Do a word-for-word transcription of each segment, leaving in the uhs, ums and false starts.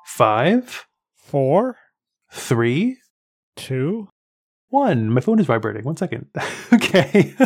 Five, four, three, two, one. My phone is vibrating. One second. Okay.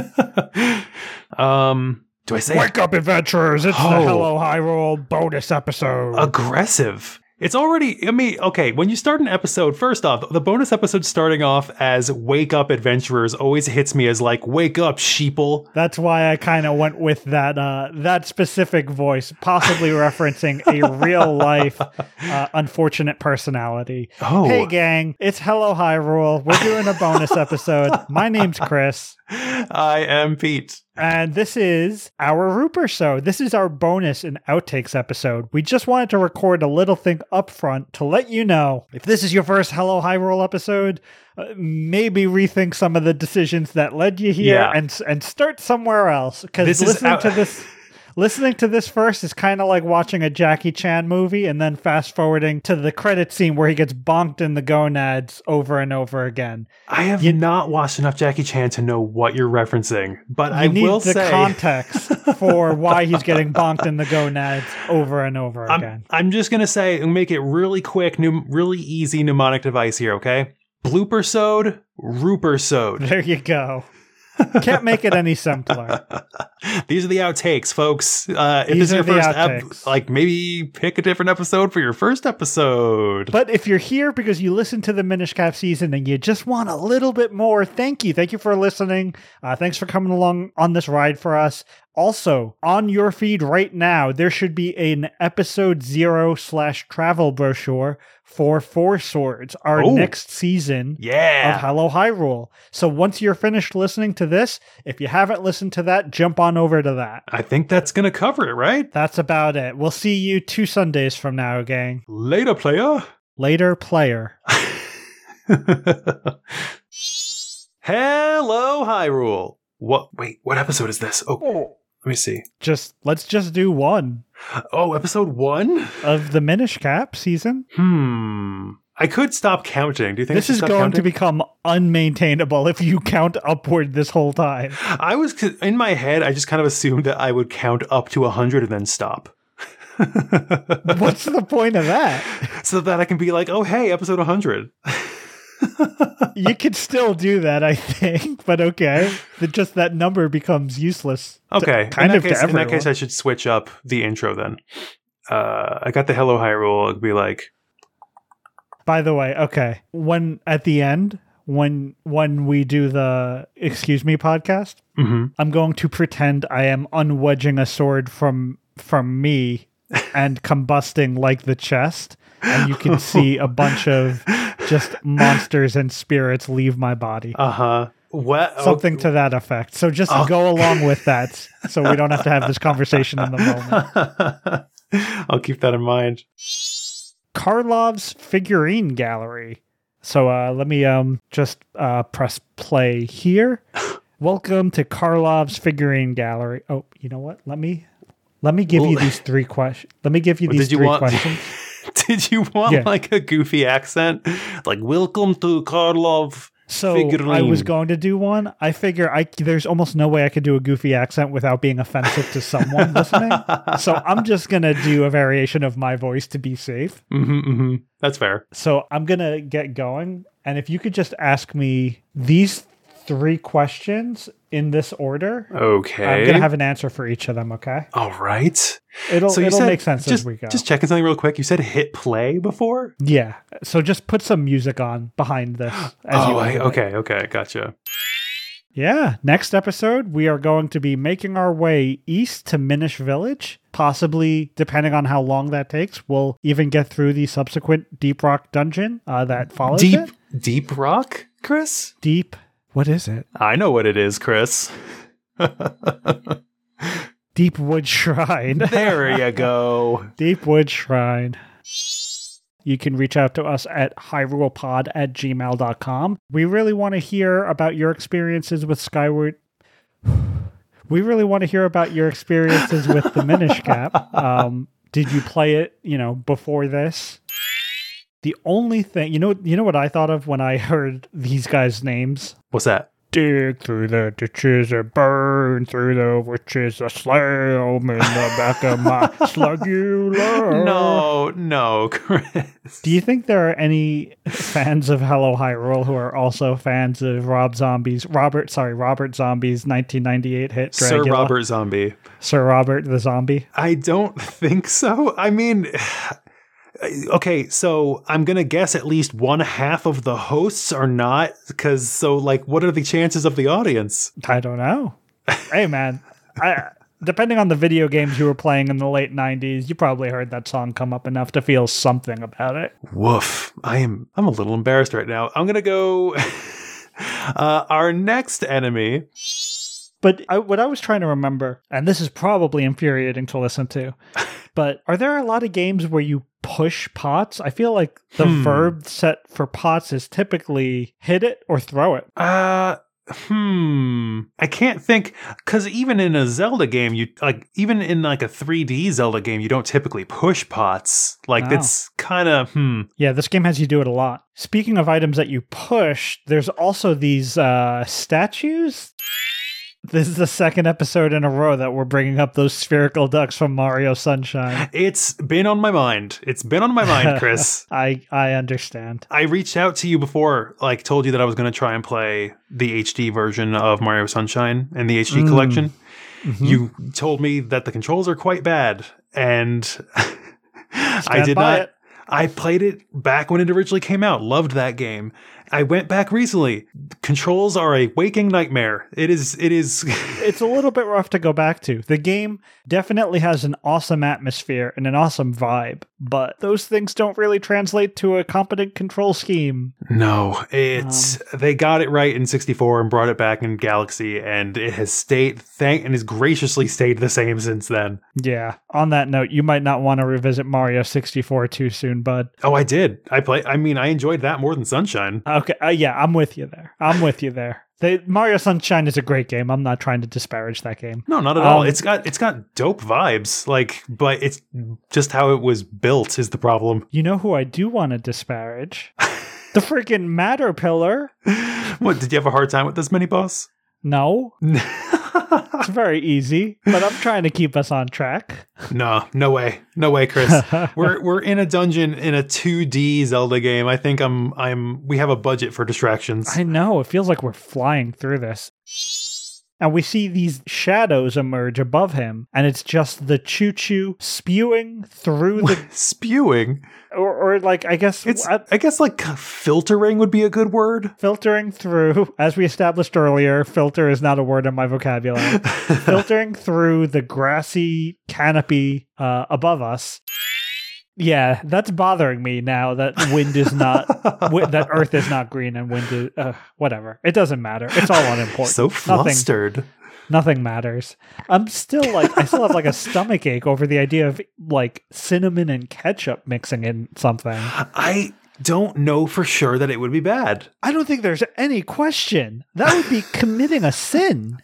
um, do I say Wake up, adventurers! It's Oh. the Hello Hyrule bonus episode. aggressive? It's already, I mean, okay, when you start an episode, first off, the bonus episode starting off as Wake Up Adventurers always hits me as like, wake up, sheeple. That's why I kind of went with that uh, that specific voice, possibly referencing a real life uh, unfortunate personality. Oh. Hey, gang, it's Hello Hyrule. We're doing a bonus episode. My name's Chris. I am Pete. And this is our Rupert Show. This is our bonus and outtakes episode. We just wanted to record a little thing up front to let you know if this is your first Hello Hyrule episode, uh, maybe rethink some of the decisions that led you here Yeah. and and start somewhere else. Because This is listening out- to this. Listening to this first is kind of like watching a Jackie Chan movie and then fast forwarding to the credit scene where he gets bonked in the gonads over and over again. I have You- not watched enough Jackie Chan to know what you're referencing, but You I need will the say context for why he's getting bonked in the gonads over and over again. I'm, I'm just gonna say and make it really quick, new, really easy mnemonic device here, okay? Blooper-sode, Rupert-sode. There you go. Can't make it any simpler. These are the outtakes, folks. Uh, if These this is are your the first, ep- outtakes. like maybe pick a different episode for your first episode. But if you're here because you listened to the Minish Cap season and you just want a little bit more, thank you. Thank you for listening. Uh, thanks for coming along on this ride for us. Also, on your feed right now, there should be an episode zero slash travel brochure for Four Swords, our Oh. next season yeah. of Hello Hyrule. So once you're finished listening to this, if you haven't listened to that, jump on over to that. I think that's gonna cover it, right? That's about it. We'll see you two Sundays from now, gang. Later, player. Later, player. Hello, Hyrule. What? Wait, what episode is this? Oh, let me see. Just let's just do one Oh, episode one? of the Minish Cap season. Hmm. I could stop counting. Do you think This I should is stop going counting? to become unmaintainable if you count upward this whole time. I was in my head. I just kind of assumed that I would count up to a hundred and then stop, What's the point of that? so that I can be like, "Oh, hey, episode one hundred." You could still do that, I think, but okay. The, just that number becomes useless. to- Okay, kind in of that case, to in that everyone. case, I should switch up the intro then. Uh, I got the Hello Hyrule. It'd be like, By the way, okay. When at the end, when when we do the Excuse Me podcast, mhm. I'm going to pretend I am unwedging a sword from from me and combusting like the chest, and you can see a bunch of just monsters and spirits leave my body. uh huh. What? oh, Something to that effect. So just Oh. go along with that so we don't have to have this conversation in the moment. I'll keep that in mind. Karlov's figurine gallery. So uh, let me um just uh, press play here. Welcome to Karlov's figurine gallery. Oh, you know what? Let me let me give you Well- these three questions. Let me give you What these did you three want? questions. Did you want Yeah. like a goofy accent? Like, welcome to Karlov. So I was Figurine. going to do one. I figure I there's almost no way I could do a goofy accent without being offensive to someone listening. So I'm just gonna do a variation of my voice to be safe. Mm-hmm, mm-hmm. That's fair. So I'm gonna get going, and if you could just ask me these three questions in this order, Okay. I'm gonna have an answer for each of them. Okay, All right. it'll So you it'll said- make sense just, as we go. Just checking something real quick. You said hit play before? Yeah. So just put some music on behind this. As oh, you I, edit it. okay, okay, gotcha. Yeah. Next episode, we are going to be making our way east to Minish Village. Possibly, depending on how long that takes, we'll even get through the subsequent Deep Rock dungeon uh, that follows Deep, it. deep rock, Chris? Deep. What is it? I know what it is, Chris. Deepwood Shrine. There you go. Deepwood Shrine. You can reach out to us at hyrulepod at gmail dot com. We really want to hear about your experiences with Skyward. We really want to hear about your experiences with the Minish Cap. Um, did you play it, you know, before this? The only thing, you know, you know what I thought of when I heard these guys' names? What's that? Dig through the ditches and burn through the witches. A slam in the back of my slugular. No, no, Chris. Do you think there are any fans of Hello Hyrule who are also fans of Rob Zombie's Robert? Sorry, Robert Zombie's nineteen ninety-eight hit Dragula? Sir Robert Zombie. Sir Robert the Zombie. I don't think so. I mean. Okay, so I'm going to guess at least one half of the hosts are not, because so, like, what are the chances of the audience? I don't know. Hey, man, I, depending on the video games you were playing in the late nineties, you probably heard that song come up enough to feel something about it. Woof. I am, I'm a little embarrassed right now. I'm going to go, uh, our next enemy. But I, what I was trying to remember, and this is probably infuriating to listen to, but are there a lot of games where you push pots? I feel like the Hmm. verb set for pots is typically hit it or throw it. Uh, hmm. I can't think, because even in a Zelda game, you like even in like a three D Zelda game, you don't typically push pots. Like Wow. it's kind of hmm. Yeah, this game has you do it a lot. Speaking of items that you push, there's also these uh, statues. This is the second episode in a row that we're bringing up those spherical ducks from Mario Sunshine. It's been on my mind. It's been on my mind, Chris. I I understand. I reached out to you before, like told you that I was going to try and play the H D version of Mario Sunshine and the H D Mm. collection. Mhm. You told me that the controls are quite bad, and I Stand did by not. it. I played it back when it originally came out. Loved that game. I went back recently. Controls are a waking nightmare. It is. It is. It's a little bit rough to go back to. The game definitely has an awesome atmosphere and an awesome vibe, but those things don't really translate to a competent control scheme. No, it's they got it right in sixty-four and brought it back in Galaxy, and it has stayed thank and has graciously stayed the same since then. Yeah. On that note, you might not want to revisit Mario sixty-four too soon, bud. Oh, I did. I play. I mean, I enjoyed that more than Sunshine. Okay. Uh, yeah, I'm with you there. I'm with you there. The Mario Sunshine is a great game. I'm not trying to disparage that game. No, not at all. Um, It's got it's got dope vibes. Like, but it's just how it was built is the problem. You know who I do want to disparage? The freaking Matter Pillar. What, did you have a hard time with this mini boss? No, it's very easy, but I'm trying to keep us on track. No, no way. No way, Chris. we're we're in a dungeon in a two D Zelda game. I think I'm I'm we have a budget for distractions. I know, it feels like we're flying through this. And we see these shadows emerge above him, and it's just the choo-choo spewing through the... Spewing. Or, or like, I guess... It's uh, I guess like filtering would be a good word. filtering through, as we established earlier, filter is not a word in my vocabulary. Filtering through the grassy canopy uh, above us. Yeah, that's bothering me now that wind is not, wi- that earth is not green and wind is, uh, whatever. It doesn't matter. It's all unimportant. So flustered. Nothing, nothing matters. I'm still like, I still have like a stomach ache over the idea of like cinnamon and ketchup mixing in something. I don't know for sure that it would be bad. I don't think there's any question. That would be committing a sin.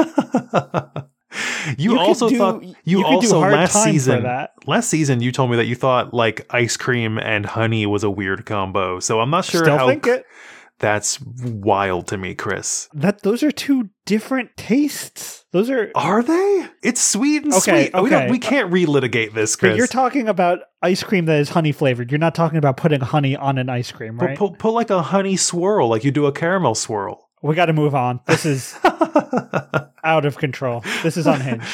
You, You could also do- thought you, you could do also hard last time for season that. last season you told me that you thought like ice cream and honey was a weird combo. So I'm not sure Still how think it. that's wild to me, Chris. That those are two different tastes. Those are. Are they? It's sweet and Okay, sweet. We, don't, okay. we can't relitigate this, Chris. But you're talking about ice cream that is honey flavored. You're not talking about putting honey on an ice cream, Put- right? put, put like a honey swirl, like you do a caramel swirl. We got to move on. This is out of control. This is unhinged.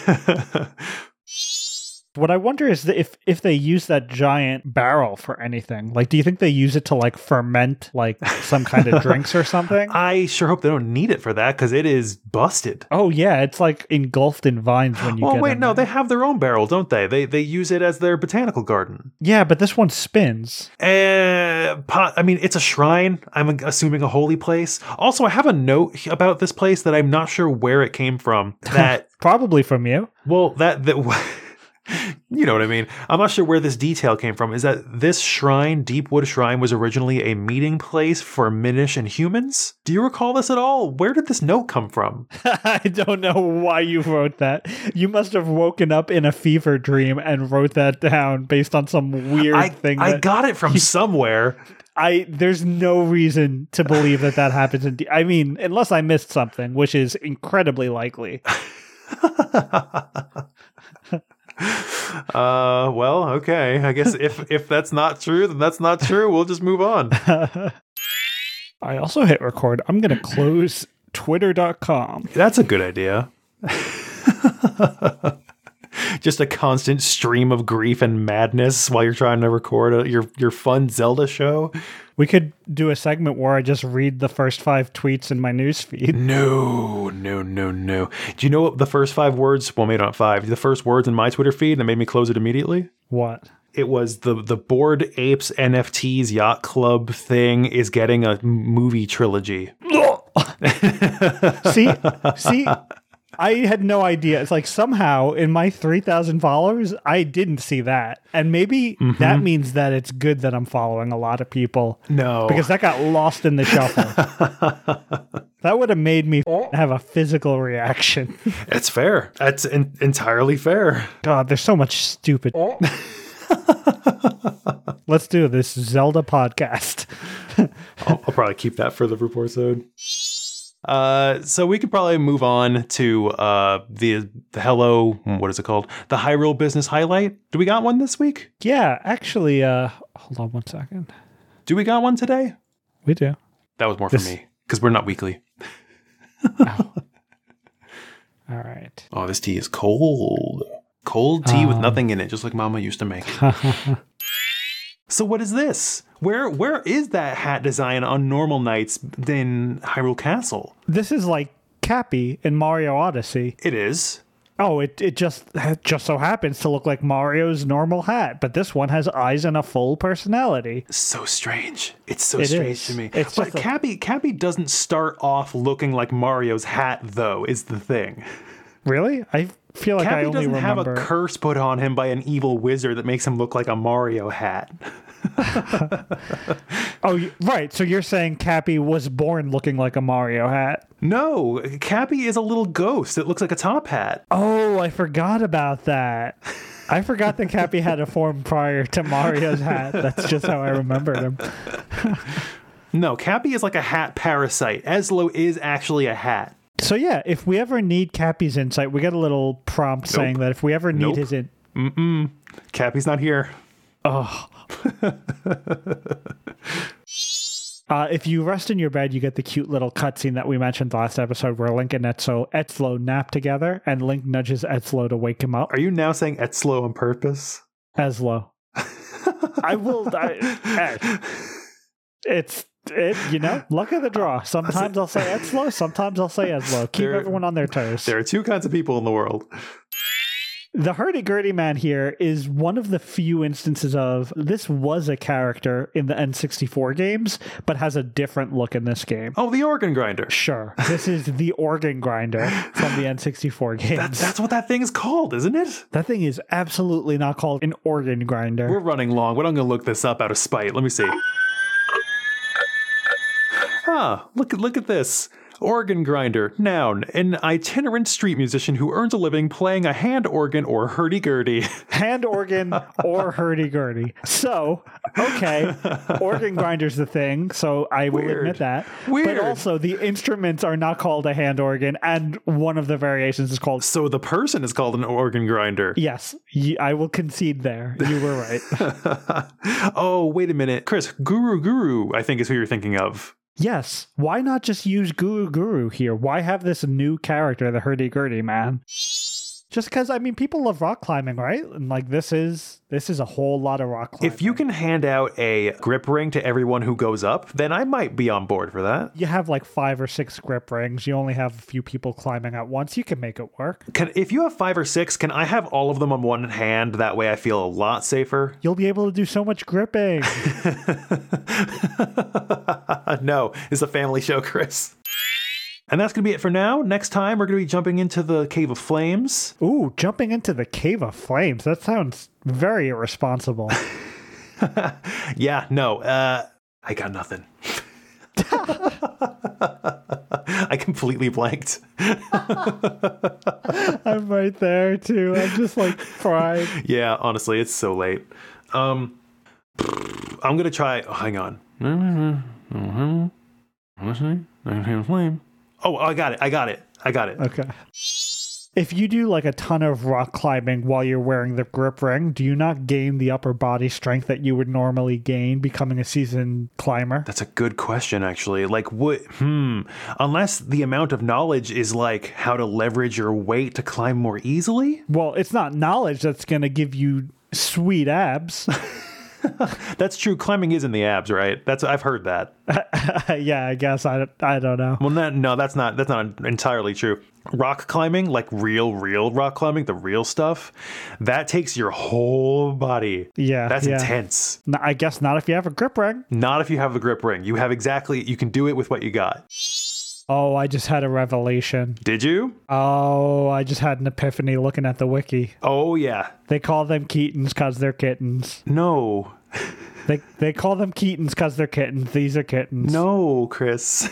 What I wonder is that if if they use that giant barrel for anything. Like, do you think they use it to like ferment like some kind of drinks or something? I sure hope they don't need it for that because it is busted. Oh yeah, it's like engulfed in vines when you Oh get wait, in no, there. they have their own barrel, don't they? They they use it as their botanical garden. Yeah, but this one spins. Uh, po- I mean, it's a shrine. I'm assuming a holy place. Also, I have a note about this place that I'm not sure where it came from. That Probably from you. well, that that. You know what I mean? I'm not sure where this detail came from. Is that this shrine, Deepwood Shrine, was originally a meeting place for Minish and humans? Do you recall this at all? Where did this note come from? I don't know why you wrote that. You must have woken up in a fever dream and wrote that down based on some weird I, thing. I that- got it from somewhere. I there's no reason to believe that that happens in D- I mean, unless I missed something, which is incredibly likely. uh, well, okay. I guess if if that's not true, then that's not true. We'll just move on. I also hit record. I'm going to close twitter dot com. That's a good idea. Just a constant stream of grief and madness while you're trying to record a, your your fun Zelda show. We could do a segment where I just read the first five tweets in my newsfeed. No, no, no, no. Do you know what the first five words? Well, maybe not five. The first words in my Twitter feed that made me close it immediately. What? It was the the Bored Apes N F Ts Yacht Club thing is getting a movie trilogy. see, see. I had no idea. It's like somehow in my three thousand followers, I didn't see that. And maybe mm-hmm. that means that it's good that I'm following a lot of people. No. Because that got lost in the shuffle. That would have made me have a physical reaction. It's fair. That's in- entirely fair. God, there's so much stupid. Let's do this Zelda podcast. I'll, I'll probably keep that for the report zone. Uh, so we could probably move on to uh, the the hello, what is it called? The Hyrule Business Highlight. Do we got one this week? Yeah, actually, uh, hold on one second. Do we got one today? We do. That was more this... for me, because we're not weekly. Oh. All right. Oh, this tea is cold. Cold tea um... with nothing in it, just like Mama used to make. So what is this? Where where is that hat design on normal nights in Hyrule Castle? This is like Cappy in Mario Odyssey. It is. Oh, it it just it just so happens to look like Mario's normal hat, but this one has eyes and a full personality. So strange. It's so it strange is. to me. It's but Cappy a... Cappy doesn't start off looking like Mario's hat, though, is the thing. Really? I feel like Cappy I only doesn't remember... have a curse put on him by an evil wizard that makes him look like a Mario hat. Oh, right. So you're saying Cappy was born looking like a Mario hat? No, Cappy is a little ghost. It looks like a top hat. Oh, I forgot about that. I forgot that Cappy had a form prior to Mario's hat. That's just how I remembered him. No, Cappy is like a hat parasite. Eslo is actually a hat. So yeah, if we ever need Cappy's insight, we get a little prompt nope. saying that if we ever need nope. his in... Mm-mm. Cappy's not here. Oh. uh, if you rest in your bed, you get the cute little cutscene that we mentioned last episode where Link and Etzlo, Etzlo nap together, and Link nudges Etzlo to wake him up. Are you now saying Etzlo on purpose? Ezlo. I will... I, I, it's... It, you know, luck of the draw. Sometimes I'll say Etzlo, sometimes I'll say Ezlo. Keep there, everyone on their toes. There are two kinds of people in the world. The hurdy-gurdy man here is one of the few instances of this was a character in the N sixty-four games, but has a different look in this game. Oh, the organ grinder. Sure. This is the organ grinder from the N sixty-four games. That, that's what that thing is called, isn't it? That thing is absolutely not called an organ grinder. We're running long, but I'm going to look this up out of spite. Let me see. Ah, look at look at this. Organ grinder, noun, an itinerant street musician who earns a living playing a hand organ or hurdy-gurdy. Hand organ or hurdy-gurdy. So, okay, organ grinder's the thing, so I will Weird. admit that. Weird. But also, the instruments are not called a hand organ, and one of the variations is called... So the person is called an organ grinder. Yes, I will concede there. You were right. Oh, wait a minute. Chris, Guru Guru, I think is who you're thinking of. Yes. Why not just use Guru Guru here? Why have this new character, the hurdy-gurdy man? Just because, I mean, people love rock climbing, right? And like this is this is a whole lot of rock climbing. If you can hand out a grip ring to everyone who goes up, then I might be on board for that. You have like five or six grip rings. You only have a few people climbing at once. You can make it work. Can if you have five or six, can I have all of them on one hand? That way I feel a lot safer. You'll be able to do so much gripping. No, it's a family show, Chris. And that's going to be it for now. Next time, we're going to be jumping into the Cave of Flames. Ooh, jumping into the Cave of Flames. That sounds very irresponsible. Yeah, no, uh, I got nothing. I completely blanked. I'm right there, too. I'm just like fried. Yeah, honestly, it's so late. Um, I'm going to try... Oh, hang on. Oh, I got it. I got it. I got it. Okay. If you do like a ton of rock climbing while you're wearing the grip ring, do you not gain the upper body strength that you would normally gain becoming a seasoned climber? That's a good question, actually. Like, what? Hmm. Unless the amount of knowledge is like how to leverage your weight to climb more easily? Well, it's not knowledge that's going to give you sweet abs. That's true. Climbing is in the abs, right? That's I've heard that. Yeah, I guess I, I don't know. Well, that, no, that's not that's not entirely true. Rock climbing, like real, real rock climbing, the real stuff, that takes your whole body. Yeah, that's yeah. intense. No, I guess not if you have a grip ring. Not if you have the grip ring. You have exactly. You can do it with what you got. Oh, I just had a revelation. Did you? Oh, I just had an epiphany looking at the wiki. Oh yeah. They call them Keatons because they're kittens. No. They they call them Keatons because they're kittens. These are kittens. No, Chris.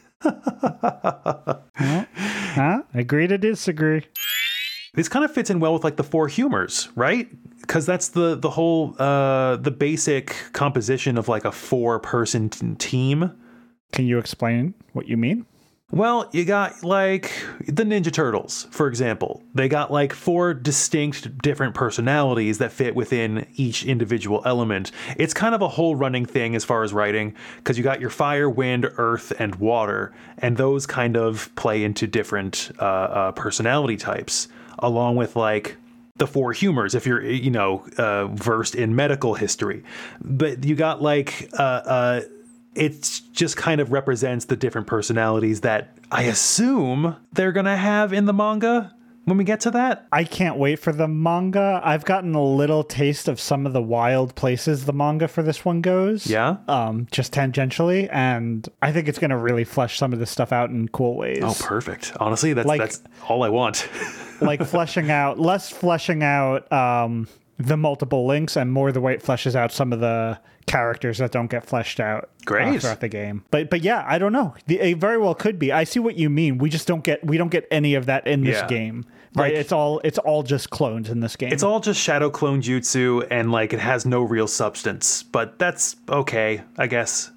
Huh? Huh? Agree to disagree. This kind of fits in well with like the four humors, right? Because that's the the whole uh, the basic composition of like a four person t- team. Can you explain what you mean? Well, you got like the Ninja Turtles, for example. They got like four distinct different personalities that fit within each individual element. It's kind of a whole running thing as far as writing, because you got your fire, wind, earth, and water, and those kind of play into different uh, uh, personality types, along with like the four humors, if you're, you know, uh, versed in medical history. But you got like... Uh, uh, it just kind of represents the different personalities that I assume they're going to have in the manga when we get to that. I can't wait for the manga. I've gotten a little taste of some of the wild places the manga for this one goes. Yeah? Um, just tangentially. And I think it's going to really flesh some of this stuff out in cool ways. Oh, perfect. Honestly, that's, Like- that's all I want. Like fleshing out, less fleshing out um, the multiple links and more the way it fleshes out some of the characters that don't get fleshed out Great. uh, throughout the game. But but yeah, I don't know. The, it very well could be. I see what you mean. We just don't get we don't get any of that in this Yeah. game. Right? Like- it's all it's all just clones in this game. It's all just shadow clone jutsu, and like it has no real substance, but that's okay, I guess.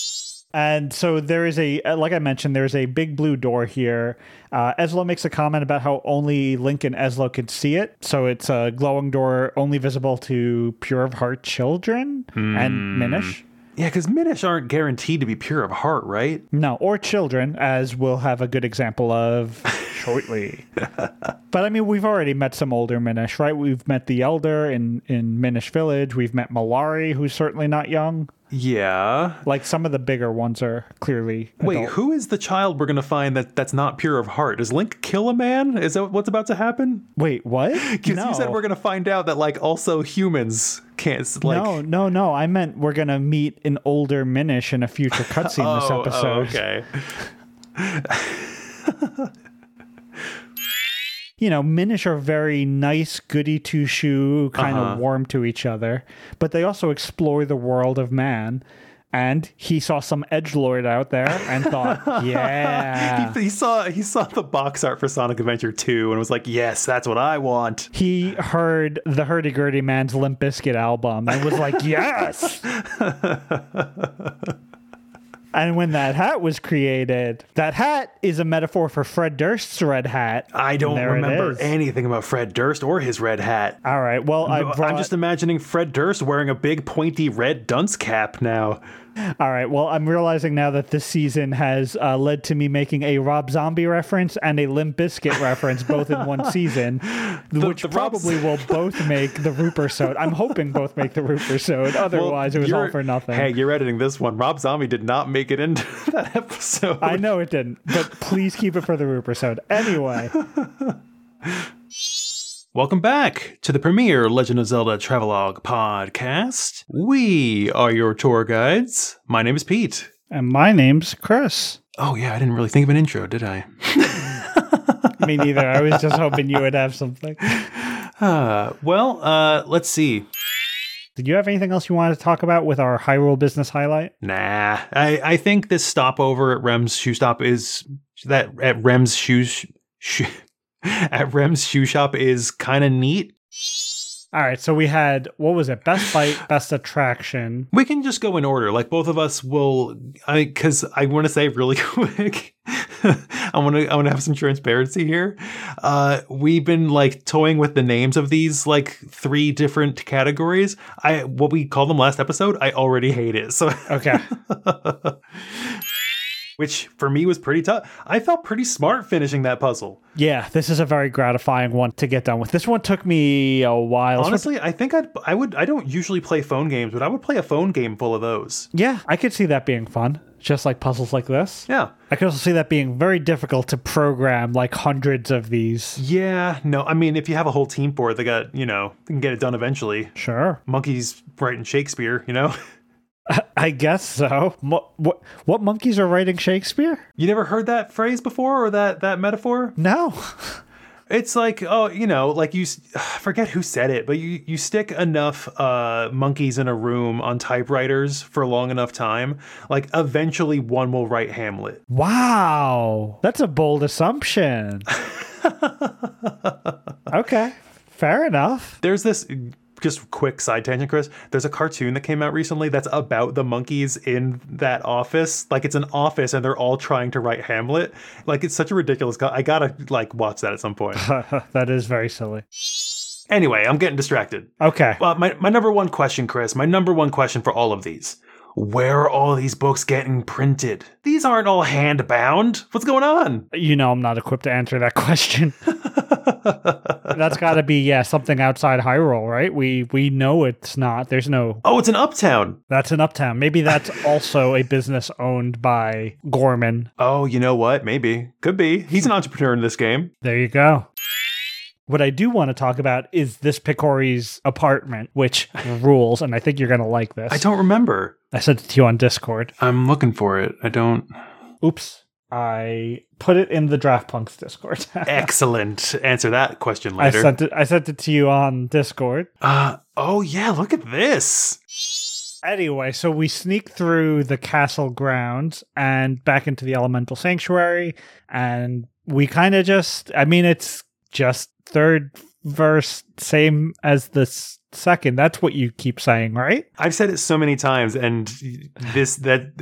And so there is a, like I mentioned, there's a big blue door here. Uh, Eslo makes a comment about how only Link and Eslo could see it. So it's a glowing door only visible to pure of heart children and Minish. Yeah, because Minish aren't guaranteed to be pure of heart, right? No, or children, as we'll have a good example of shortly. But I mean, we've already met some older Minish, right? We've met the Elder in, in Minish Village. We've met Malari, who's certainly not young. Yeah. Like some of the bigger ones are clearly Wait, adult. who is the child we're going to find that that's not pure of heart? Does Link kill a man? Is that what's about to happen? Wait, what? Because No. you said we're going to find out that, like, also humans can't, like... no, no, no. I meant we're gonna meet an older Minish in a future cutscene this Oh, episode. oh, okay. You know, Minish are very nice, goody two shoe, kind Uh-huh. of warm to each other, but they also explore the world of man. And he saw some edgelord out there and thought, yeah. He, he saw he saw the box art for Sonic Adventure two and was like, yes, that's what I want. He heard the Hurdy-Gurdy Man's Limp Bizkit album and was like, yes. And when that hat was created, that hat is a metaphor for Fred Durst's red hat. I don't There it remember is. anything about Fred Durst or his red hat. All right. Well, I brought, I'm just imagining Fred Durst wearing a big pointy red dunce cap now. all right. Well, I'm realizing now that this season has uh, led to me making a Rob Zombie reference and a Limp Bizkit reference both in one season, which the Rob- probably will both make the Roopersode. I'm hoping both make the Roopersode. Otherwise, Well, it was all you're- for nothing. Hey, you're editing this one. Rob Zombie did not make it into that episode. I know it didn't, but please keep it for the Roopersode. Anyway. Welcome back to the premier Legend of Zelda Travelogue podcast. We are your tour guides. My name is Pete. And my name's Chris. Oh yeah, I didn't really think of an intro, did I? Me neither. I was just hoping you would have something. Uh, well, uh, let's see. Did you have anything else you wanted to talk about with our Hyrule business highlight? Nah, I, I think this stopover at Rem's shoe stop is that at Rem's shoes sh- at Rem's shoe shop is kind of neat. All right, so we had, what was it? Best fight, best attraction. We can just go in order. Like both of us will, I because I want to say really quick. I want to I want to have some transparency here. Uh, we've been like toying with the names of these like three different categories. I what we called them last episode. I already hate it. So Okay. Which for me was pretty tough. I felt pretty smart finishing that puzzle. Yeah, this is a very gratifying one to get done with. This one took me a while. Honestly, I think I'd, I would. I don't usually play phone games, but I would play a phone game full of those. Yeah, I could see that being fun. Just like puzzles like this. Yeah. I could also see that being very difficult to program like hundreds of these. Yeah. No, I mean, if you have a whole team for it, they got, you know, they can get it done eventually. Sure. Monkeys writing Shakespeare, you know? I guess so. What, what what monkeys are writing Shakespeare? You never heard that phrase before or that that metaphor? No. It's like, oh, you know, like you I forget who said it, but you you stick enough uh, monkeys in a room on typewriters for a long enough time, like eventually one will write Hamlet. Wow. That's a bold assumption. Okay. Fair enough. There's this just quick side tangent, Chris. There's a cartoon that came out recently that's about the monkeys in that office. Like it's an office and they're all trying to write Hamlet. Like it's such a ridiculous. Co- I gotta like watch that at some point. That is very silly. Anyway, I'm getting distracted. Okay. Uh, my my number one question, Chris. My number one question for all of these. Where are all these books getting printed? These aren't all hand bound. What's going on? You know, I'm not equipped to answer that question. That's got to be, yeah, something outside Hyrule, right? We we know it's not. There's no... Oh, it's an Uptown. That's an Uptown. Maybe that's also a business owned by Gorman. Oh, you know what? Maybe. Could be. He's an entrepreneur in this game. There you go. What I do want to talk about is this Picori's apartment, which rules, and I think you're going to like this. I don't remember. I sent it to you on Discord. I'm looking for it. I don't... Oops. I put it in the Draft Punks Discord. Excellent. Answer that question I later. sent it I sent it to you on Discord. Uh, oh, yeah, look at this. Anyway, so we sneak through the castle grounds and back into the Elemental Sanctuary, and we kind of just, I mean, it's just third verse, same as the s- second. That's what you keep saying, right? I've said it so many times, and this, that...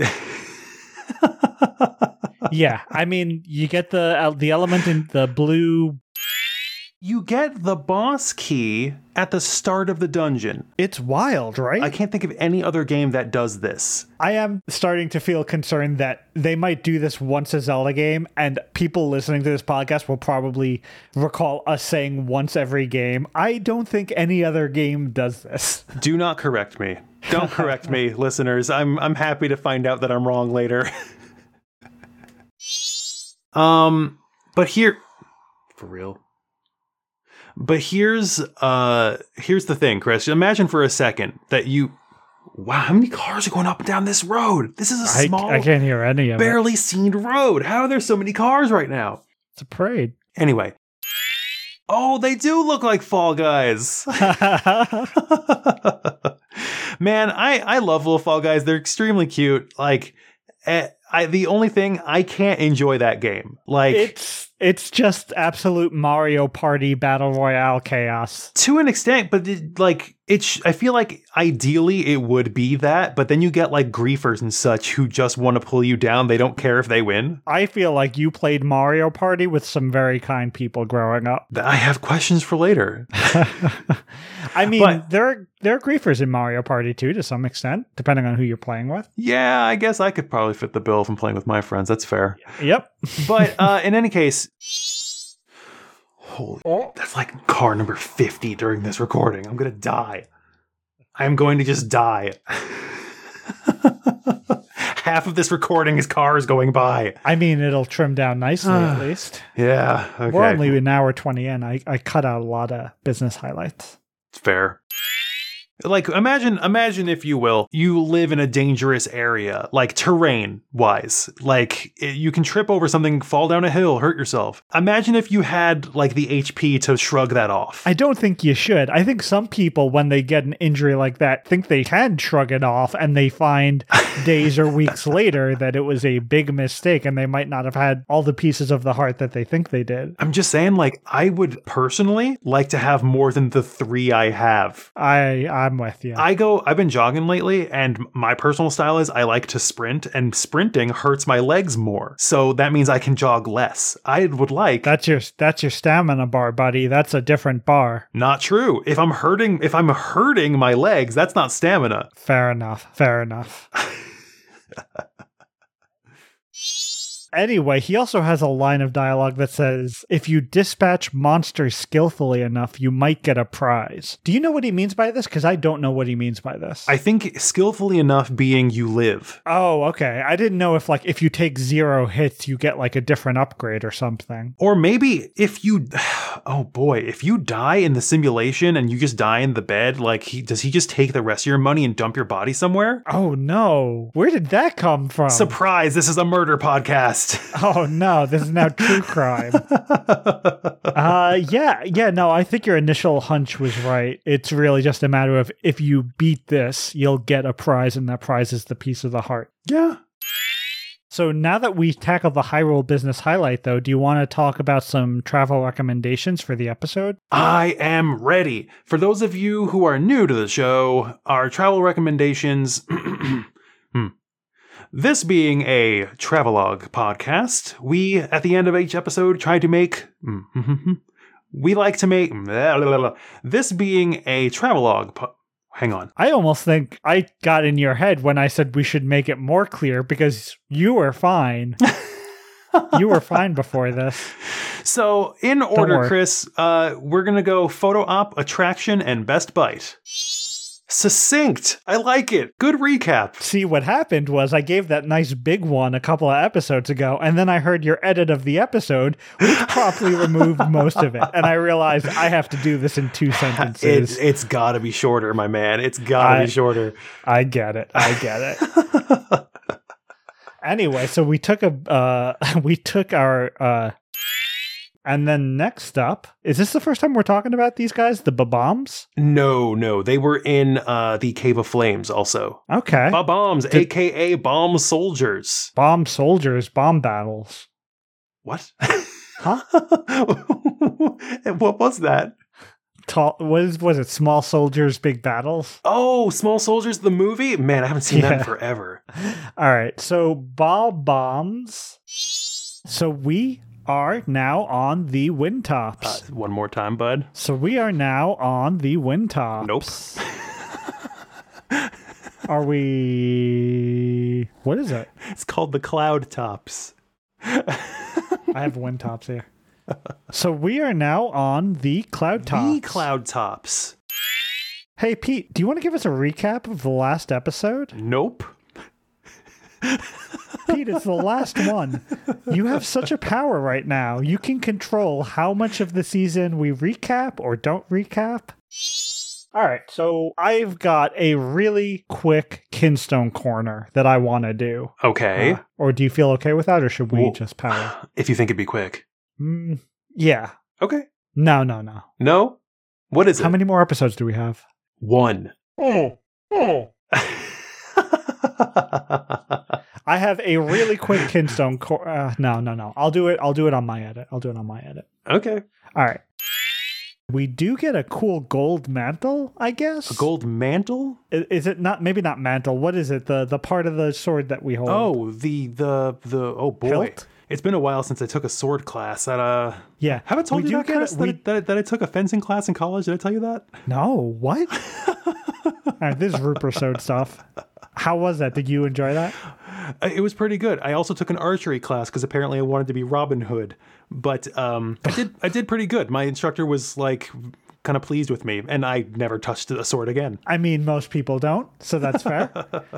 Yeah, I mean, you get the uh, the element in the blue. You get the boss key at the start of the dungeon. It's wild, right? I can't think of any other game that does this. I am starting to feel concerned that they might do this once a Zelda game, and people listening to this podcast will probably recall us saying once every game. I don't think any other game does this. Do not correct me. Don't correct me, listeners. I'm I'm happy to find out that I'm wrong later. um, but here, for real. But here's uh here's the thing, Chris. Imagine for a second that you, wow, how many cars are going up and down this road? This is a I, small, I can't hear any of it. barely seen road. How are there so many cars right now? It's a parade. Anyway. Oh, they do look like Fall Guys. Man, I, I love little Fall Guys. They're extremely cute. Like, eh, I the only thing, I can't enjoy that game. Like, It's it's just absolute Mario Party Battle Royale chaos. to an extent, but it, like, it sh- I feel like ideally it would be that, but then you get like griefers and such who just want to pull you down. They don't care if they win. I feel like you played Mario Party with some very kind people growing up. I have questions for later. I mean, But- there are, there are griefers in Mario Party too, to some extent, depending on who you're playing with. Yeah, I guess I could probably fit the bill if I'm playing with my friends. That's fair. Yep. But uh, in any case, holy, that's like car number fifty during this recording. I'm going to die. I'm going to just die. Half of this recording is cars going by. I mean, it'll trim down nicely at least. Yeah, okay. We're only an hour twenty in. I, I cut out a lot of business highlights. It's fair. Like, imagine, imagine if you will, you live in a dangerous area, like terrain wise. Like, it, you can trip over something, fall down a hill, hurt yourself. Imagine if you had like the H P to shrug that off. I don't think you should. I think some people, when they get an injury like that, think they can shrug it off, and they find days or weeks later that it was a big mistake, and they might not have had all the pieces of the heart that they think they did. I'm just saying, like, I would personally like to have more than the three I have. I, I'm with you. I go, I've been jogging lately, and my personal style is I like to sprint, and sprinting hurts my legs more. So that means I can jog less. I would like... That's your, that's your stamina bar, buddy. That's a different bar. Not true. If I'm hurting, if I'm hurting my legs, that's not stamina. Fair enough. Fair enough. Anyway, he also has a line of dialogue that says, if you dispatch monsters skillfully enough, you might get a prize. Do you know what he means by this? Because I don't know what he means by this. I think skillfully enough being you live. Oh, okay. I didn't know if, like, if you take zero hits, you get, like, a different upgrade or something. Or maybe if you... Oh, boy. If you die in the simulation and you just die in the bed, like, he does he just take the rest of your money and dump your body somewhere? Oh, no. Where did that come from? Surprise, this is a murder podcast. Oh no, this is now true crime. uh yeah, yeah, no, I think your initial hunch was right. It's really just a matter of if you beat this, you'll get a prize, and that prize is the piece of the heart. Yeah. So now that we tackled the Hyrule business highlight, though, do you want to talk about some travel recommendations for the episode? I am ready. For those of you who are new to the show, our travel recommendations... hmm. This being a travelogue podcast, we, at the end of each episode, try to make... We like to make... This being a travelogue... Po- Hang on. I almost think I got in your head when I said we should make it more clear, because you were fine. You were fine before this. So, in order, Chris, uh, we're going to go photo op, attraction, and best bite. Succinct. I like it. Good recap. See, what happened was I gave that nice big one a couple of episodes ago, and then I heard your edit of the episode, which promptly removed most of it. And I realized I have to do this in two sentences. It, it's got to be shorter, my man. It's got to be shorter. I get it. I get it. Anyway, so we took a uh, we took our. Uh, And then next up, is this the first time we're talking about these guys, the Bob-ombs? No, no. They were in uh, the Cave of Flames also. Okay. Bob-ombs, Did- a k a. Bomb Soldiers. Bomb soldiers, bomb battles. What? Huh? What was that? Tall, what is, was it Small Soldiers, Big Battles? Oh, Small Soldiers, the movie? Man, I haven't seen that Yeah. in forever. All right, so Bob-ombs. So we... are now on the wind tops. Uh, one more time, bud. So we are now on the wind tops. Nope. Are we... What is it? It's called the Cloud Tops. I have wind tops here. So we are now on the cloud tops. The Cloud Tops. Hey, Pete, do you want to give us a recap of the last episode? Nope. Pete, it's the last one. You have such a power right now. You can control how much of the season we recap or don't recap. All right, so I've got a really quick Kinstone corner that I want to do. Okay. Uh, or do you feel okay with that, or should we Well, just power? If you think it'd be quick. Mm, yeah. Okay. No, no, no. No? What is it? How many more episodes do we have? One. Oh, oh. I have a really quick Kinstone cor- uh, no, no, no. I'll do it. I'll do it on my edit. I'll do it on my edit. Okay. All right. We do get a cool gold mantle, I guess. A gold mantle? Is, is it not? Maybe not mantle. What is it? The the part of the sword that we hold. Oh, the the the oh boy. Hilt? It's been a while since I took a sword class at uh Yeah. Have I told We you do that, get Chris? it- That, we- I, that, I, that I took a fencing class in college? Did I tell you that? No. What? All right. This is Rupert stuff. How was that? Did you enjoy that? Uh, It was pretty good. I also took an archery class because apparently I wanted to be Robin Hood. But um, I did I did pretty good. My instructor was like kind of pleased with me, and I never touched a sword again. I mean, most people don't, so that's fair.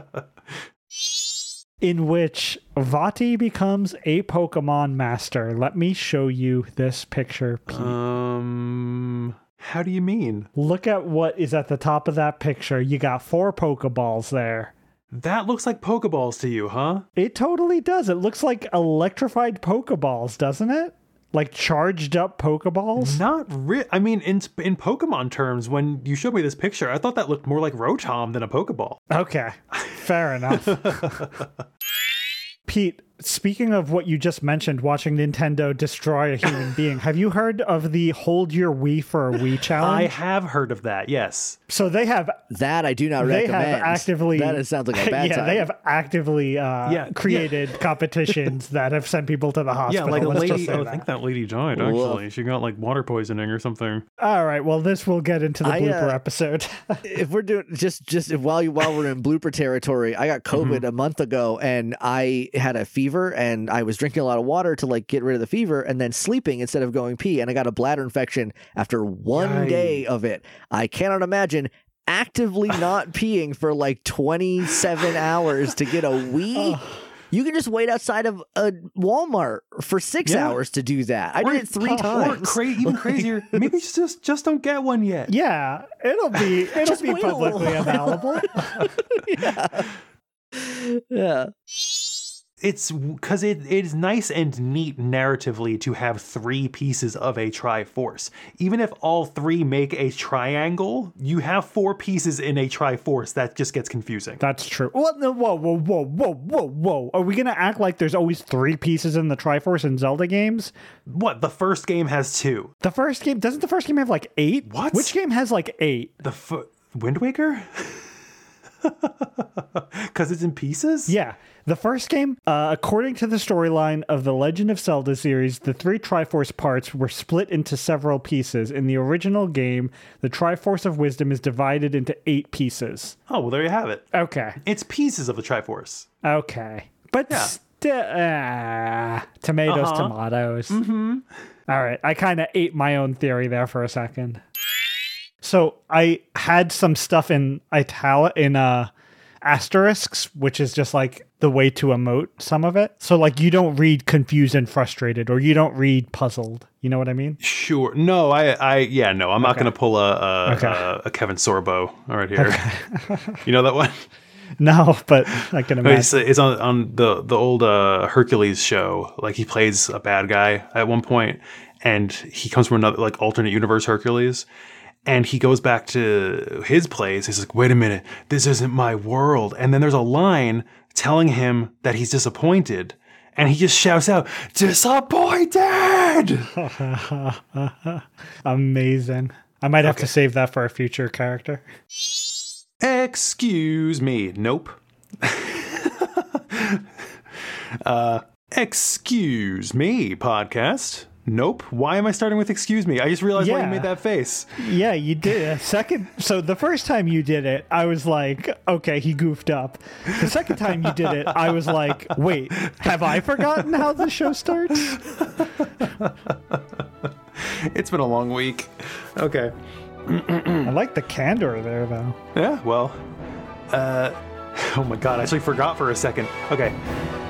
In which Vati becomes a Pokemon master. Let me show you this picture, Pete. Um, How do you mean? Look at what is at the top of that picture. You got four Pokeballs there. That looks like Pokeballs to you, huh? It totally does. It looks like electrified Pokeballs, doesn't it? Like charged up Pokeballs? Not re- I mean, in in Pokemon terms, when you showed me this picture, I thought that looked more like Rotom than a Pokeball. Okay, fair enough. Pete, speaking of what you just mentioned, watching Nintendo destroy a human being, have you heard of the Hold Your Wii for a Wii challenge? I have heard of that, yes. So they have... That I do not they recommend. Have actively, that is, sounds like a bad yeah, time. they have actively uh, Yeah, created yeah. competitions that have sent people to the hospital. Yeah, like a Let's lady... just say Oh, that. I think that lady died, actually. She got, like, water poisoning or something. All right, well, this will get into the I, blooper uh, episode. If we're doing... Just, just if while, you, while we're in blooper territory, I got COVID mm-hmm. a month ago, and I had a fever, and I was drinking a lot of water to, like, get rid of the fever, and then sleeping instead of going pee, and I got a bladder infection after one Yikes. day of it. I cannot imagine actively not peeing for like twenty-seven hours to get a Wii. You can just wait outside of a Walmart for six yeah. hours to do that. I or, did it three uh, times. Or cra- even crazier, maybe just just don't get one yet. Yeah, it'll be it'll just be publicly available. yeah. Yeah. It's because it, it is nice and neat narratively to have three pieces of a Triforce. Even if all three make a triangle, you have four pieces in a Triforce. That just gets confusing. That's true. What? No, whoa, whoa, whoa, whoa, whoa, whoa. Are we going to act like there's always three pieces in the Triforce in Zelda games? What? The first game has two. The first game? Doesn't the first game have like eight? What? Which game has like eight? The f- Wind Waker? Because it's in pieces? Yeah. The first game, uh, according to the storyline of the Legend of Zelda series, the three Triforce parts were split into several pieces. In the original game, the Triforce of Wisdom is divided into eight pieces. Oh, well, there you have it. Okay. It's pieces of the Triforce. Okay. But yeah. st- uh, tomatoes, uh-huh. tomatoes. Mm-hmm. All right. I kind of ate my own theory there for a second. So I had some stuff in italic in uh, asterisks, which is just like the way to emote some of it. So like you don't read confused and frustrated, or you don't read puzzled. You know what I mean? Sure. No, I, I, yeah, no, I'm okay. not going to pull a a, okay. a a Kevin Sorbo right here. Okay. You know that one? No, but I can imagine. It's, it's on on the the old uh, Hercules show. Like he plays a bad guy at one point, and he comes from another like alternate universe Hercules. And he goes back to his place. He's like, wait a minute, this isn't my world. And then there's a line telling him that he's disappointed. And he just shouts out, disappointed! Amazing. I might have okay. to save that for a future character. Excuse me. Nope. uh, excuse me, podcast. Nope. Why am I starting with excuse me? I just realized yeah. why you made that face. Yeah, you did. Second, so the first time you did it, I was like, okay, he goofed up. The second time you did it, I was like, wait, have I forgotten how the show starts? It's been a long week. Okay. I like the candor there, though. Yeah, well, uh, oh my God, I actually forgot for a second. Okay.